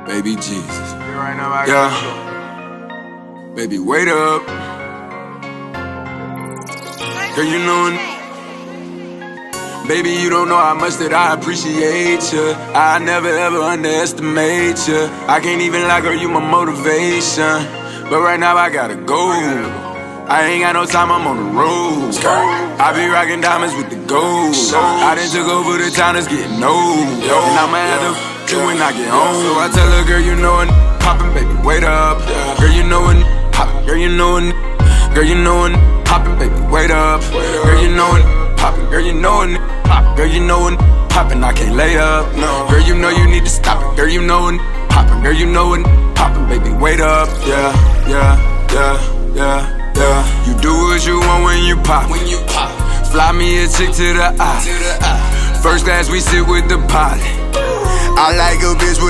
Baby Jesus. Right now, I Yeah. Baby, wait up. Girl, you know baby, you don't know how much that I appreciate you. I never ever underestimate you. I can't even lie, girl, you my motivation. But right now I gotta go. I ain't got no time, I'm on the road. I be rocking diamonds with the gold. I done took over the town, it's getting old. And I'ma have to when I get home. So I tell her, girl, you know it poppin', baby, wait up. Girl, you know it poppin', girl, you know it. Girl, you know it poppin', baby, wait up. Girl, you know it poppin', girl, you know it poppin', girl, you know it poppin', I can't lay up. Girl, you know you need to stop it. Girl, you know it poppin', girl, you know it poppin', baby, wait up. Yeah, yeah, yeah, yeah, yeah. You do what you want when you pop. Fly me a chick to the eye. First class, we sit with the pilot. I like a bitch with